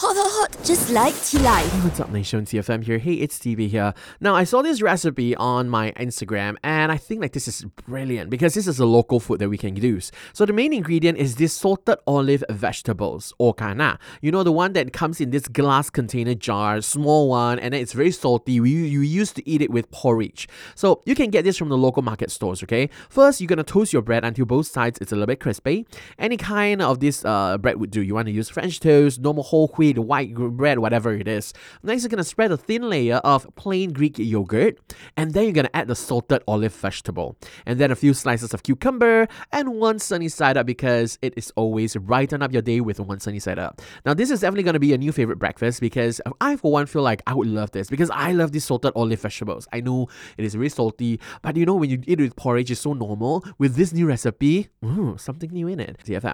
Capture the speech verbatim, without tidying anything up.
hot, hot, hot, just like tea life. What's up, Nation? T F M here. Hey, it's T V here. Now, I saw this recipe on my Instagram, and I think like this is brilliant because this is a local food that we can use. So the main ingredient is this salted olive vegetables, or kana. You know, the one that comes in this glass container jar, small one, and then it's very salty. We, you used to eat it with porridge. So you can get this from the local market stores, okay? First, you're going to toast your bread until both sides it's a little bit crispy. Any kind of this uh, bread would do. You want to use French toast, normal whole wheat, white bread, whatever it is. Next, you're going to spread a thin layer of plain Greek yogurt, and then you're going to add the salted olive vegetable, and then a few slices of cucumber, and one sunny side up because it is always brighten up your day with one sunny side up. Now, this is definitely going to be a new favorite breakfast because I, for one, feel like I would love this because I love these salted olive vegetables. I know it is very salty, but you know, when you eat it with porridge, it's so normal. With this new recipe, ooh, something new in it. T F M.